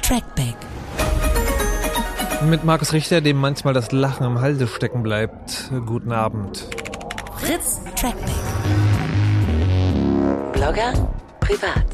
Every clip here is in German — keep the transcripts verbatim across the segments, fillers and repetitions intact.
Trackback. Mit Markus Richter, dem manchmal das Lachen im Halse stecken bleibt. Guten Abend. Fritz Trackback. Blogger privat.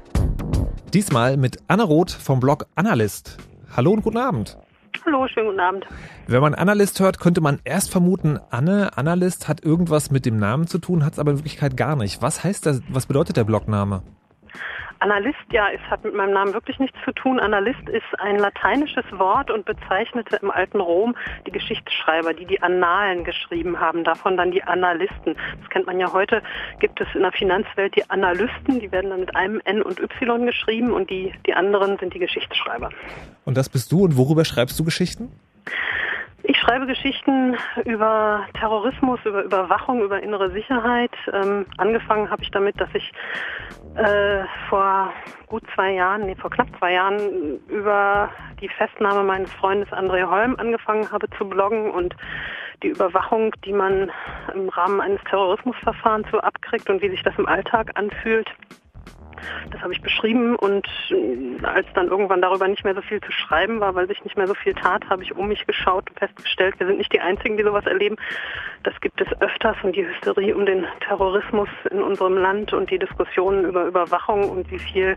Diesmal mit Anne Roth vom Blog Analyst. Hallo und guten Abend. Hallo, schönen guten Abend. Wenn man Analyst hört, könnte man erst vermuten, Anne, Analyst hat irgendwas mit dem Namen zu tun, hat es aber in Wirklichkeit gar nicht. Was heißt das? Was bedeutet der Blogname? Analyst, ja, es hat mit meinem Namen wirklich nichts zu tun. Analyst ist ein lateinisches Wort und bezeichnete im alten Rom die Geschichtsschreiber, die die Annalen geschrieben haben, davon dann die Analysten. Das kennt man ja heute, gibt es in der Finanzwelt die Analysten, die werden dann mit einem N und Y geschrieben und die, die anderen sind die Geschichtsschreiber. Und das bist du und worüber schreibst du Geschichten? Ich schreibe Geschichten über Terrorismus, über Überwachung, über innere Sicherheit. Ähm, angefangen habe ich damit, dass ich äh, vor gut zwei Jahren, nee, vor knapp zwei Jahren über die Festnahme meines Freundes André Holm angefangen habe zu bloggen und die Überwachung, die man im Rahmen eines Terrorismusverfahrens so abkriegt und wie sich das im Alltag anfühlt. Das habe ich beschrieben und als dann irgendwann darüber nicht mehr so viel zu schreiben war, weil sich nicht mehr so viel tat, habe ich um mich geschaut und festgestellt, wir sind nicht die Einzigen, die sowas erleben. Das gibt es öfters und die Hysterie um den Terrorismus in unserem Land und die Diskussionen über Überwachung und wie viel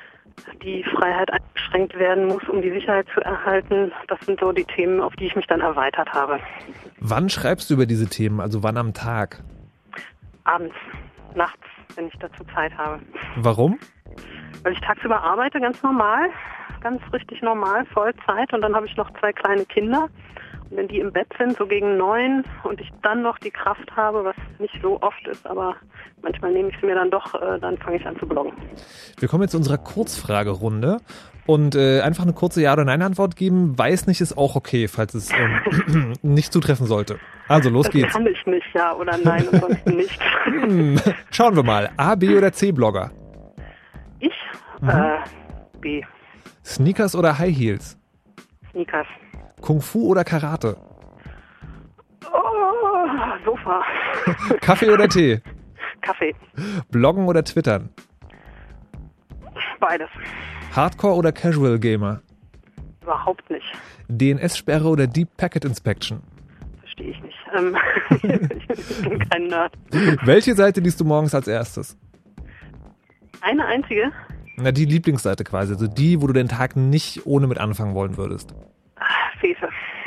die Freiheit eingeschränkt werden muss, um die Sicherheit zu erhalten. Das sind so die Themen, auf die ich mich dann erweitert habe. Wann schreibst du über diese Themen? Also wann am Tag? Abends, nachts, wenn ich dazu Zeit habe. Warum? Weil ich tagsüber arbeite, ganz normal, ganz richtig normal, Vollzeit und dann habe ich noch zwei kleine Kinder. Und wenn die im Bett sind, so gegen neun und ich dann noch die Kraft habe, was nicht so oft ist, aber manchmal nehme ich sie mir dann doch, äh, dann fange ich an zu bloggen. Wir kommen jetzt zu unserer Kurzfragerunde und äh, einfach eine kurze Ja- oder Nein-Antwort geben. Weiß nicht ist auch okay, falls es ähm, nicht zutreffen sollte. Also los das geht's. Kann ich nicht, ja oder nein, ansonsten nicht. Hm, schauen wir mal. A, B oder C Blogger? Ich? Mhm. Äh, B. Sneakers oder High Heels? Sneakers. Kung Fu oder Karate? Oh, Sofa. Kaffee oder Tee? Kaffee. Bloggen oder Twittern? Beides. Hardcore oder Casual Gamer? Überhaupt nicht. D N S-Sperre oder Deep Packet Inspection? Verstehe ich nicht. Ähm, ich bin kein Nerd. Welche Seite liest du morgens als erstes? Eine einzige? Na, die Lieblingsseite quasi, also die, wo du den Tag nicht ohne mit anfangen wollen würdest. Fefe.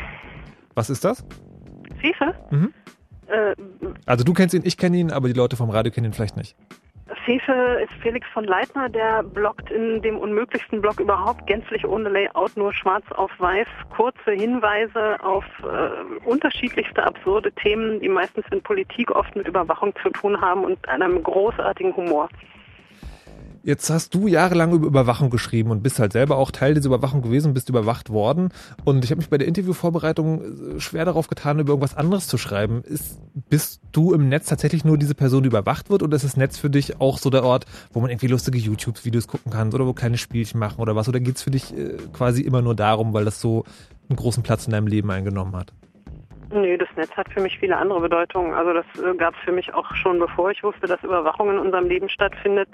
Was ist das? Fefe? Mhm. Äh, Also du kennst ihn, ich kenne ihn, aber die Leute vom Radio kennen ihn vielleicht nicht. Fefe ist Felix von Leitner, der bloggt in dem unmöglichsten Blog überhaupt, gänzlich ohne Layout, nur schwarz auf weiß, kurze Hinweise auf äh, unterschiedlichste absurde Themen, die meistens in Politik oft mit Überwachung zu tun haben und einem großartigen Humor. Jetzt hast du jahrelang über Überwachung geschrieben und bist halt selber auch Teil dieser Überwachung gewesen und bist überwacht worden. Und ich habe mich bei der Interviewvorbereitung schwer darauf getan, über irgendwas anderes zu schreiben. Ist, bist du im Netz tatsächlich nur diese Person, die überwacht wird, oder ist das Netz für dich auch so der Ort, wo man irgendwie lustige YouTube-Videos gucken kann oder wo kleine Spielchen machen oder was? Oder geht's für dich äh, quasi immer nur darum, weil das so einen großen Platz in deinem Leben eingenommen hat? Nee, das Netz hat für mich viele andere Bedeutungen. Also das äh, gab es für mich auch schon, bevor ich wusste, dass Überwachung in unserem Leben stattfindet.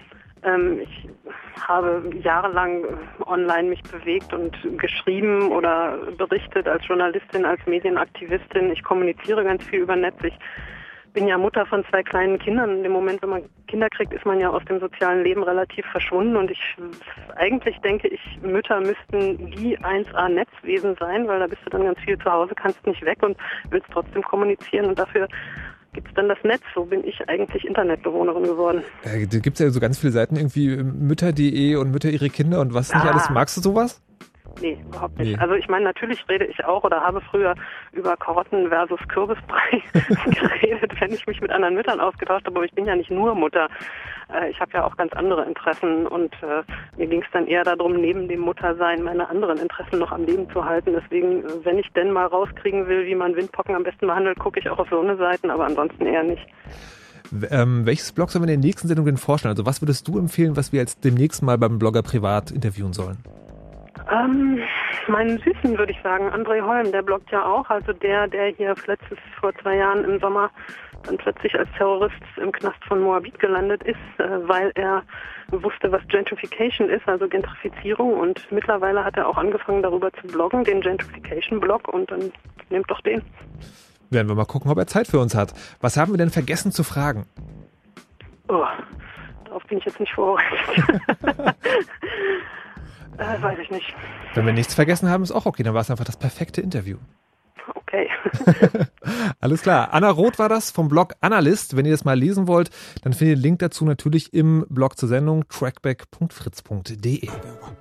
Ich habe jahrelang online mich bewegt und geschrieben oder berichtet als Journalistin, als Medienaktivistin. Ich kommuniziere ganz viel über Netz. Ich bin ja Mutter von zwei kleinen Kindern. In dem Moment, wenn man Kinder kriegt, ist man ja aus dem sozialen Leben relativ verschwunden. Und ich eigentlich denke ich, Mütter müssten die eins A Netzwesen sein, weil da bist du dann ganz viel zu Hause, kannst nicht weg und willst trotzdem kommunizieren. Und dafür gibt es dann das Netz. So bin ich eigentlich Internetbewohnerin geworden. Äh, da gibt es ja so ganz viele Seiten, irgendwie Mütter punkt de und Mütter ihre Kinder und was nicht Ah. alles. Magst du sowas? Nee, überhaupt nicht. Nee. Also ich meine, natürlich rede ich auch oder habe früher über Karotten versus Kürbisbrei geredet, wenn ich mich mit anderen Müttern ausgetauscht habe. Aber ich bin ja nicht nur Mutter. Äh, ich habe ja auch ganz andere Interessen und äh, mir ging es dann eher darum, neben dem Muttersein meine anderen Interessen noch am Leben zu halten. Deswegen, wenn ich denn mal rauskriegen will, wie man Windpocken am besten behandelt, gucke ich auch auf so eine Seiten, aber ansonsten eher nicht. Ähm, welches Blog sollen wir in der nächsten Sendung denn vorstellen? Also was würdest du empfehlen, was wir jetzt demnächst mal beim Blogger privat interviewen sollen? Ähm, meinen Süßen würde ich sagen, André Holm, der bloggt ja auch, also der, der hier letztes, vor zwei Jahren im Sommer dann plötzlich als Terrorist im Knast von Moabit gelandet ist, äh, weil er wusste, was Gentrification ist, also Gentrifizierung. Und mittlerweile hat er auch angefangen, darüber zu bloggen, den Gentrification-Blog, und dann nehmt doch den. Werden wir mal gucken, ob er Zeit für uns hat. Was haben wir denn vergessen zu fragen? Oh, darauf bin ich jetzt nicht vorbereitet. äh, weiß ich nicht. Wenn wir nichts vergessen haben, ist auch okay. Dann war es einfach das perfekte Interview. Okay. Alles klar. Anna Roth war das vom Blog Analyst. Wenn ihr das mal lesen wollt, dann findet ihr den Link dazu natürlich im Blog zur Sendung trackback punkt fritz punkt de.